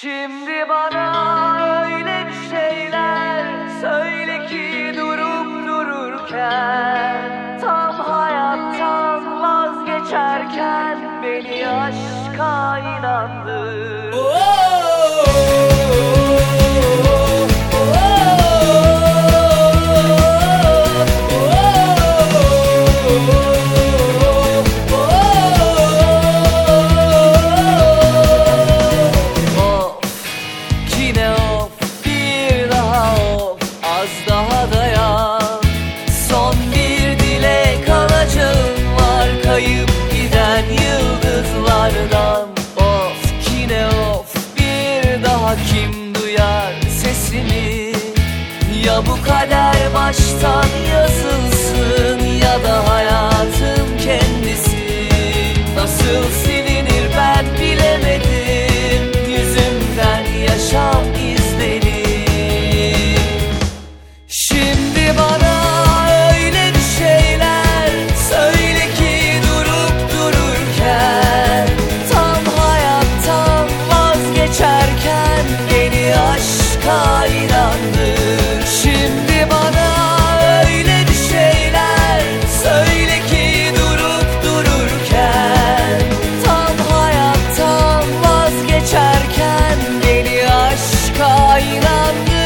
Şimdi bana öyle bir şeyler söyle ki durup dururken, tam hayattan vazgeçerken beni aşka inandır. Az daha dayan, son bir dilek alacağım var, kayıp giden yıldızlardan. Of yine of, bir daha kim duyar sesimi? Ya bu kader baştan yazılsın ya da hayatım kendisi. Nasıl silinir ben bilemedim yüzümden yaşam izleri. Şimdi bana öyle bir şeyler söyle ki durup dururken, tam hayattan vazgeçerken beni aşka inandır. Şimdi bana öyle bir şeyler söyle ki durup dururken, tam hayattan vazgeçerken beni aşka inandır.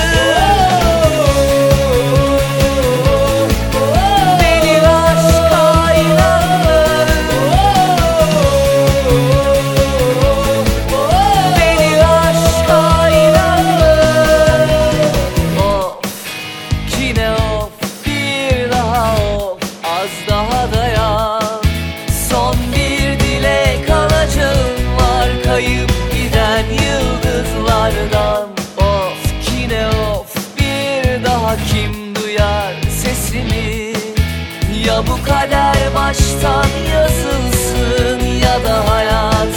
Az daha dayan, son bir dilek alacağım var, kayıp giden yıldızlardan. Of yine of, bir daha kim duyar sesimi? Ya bu kader baştan yazılsın ya da hayat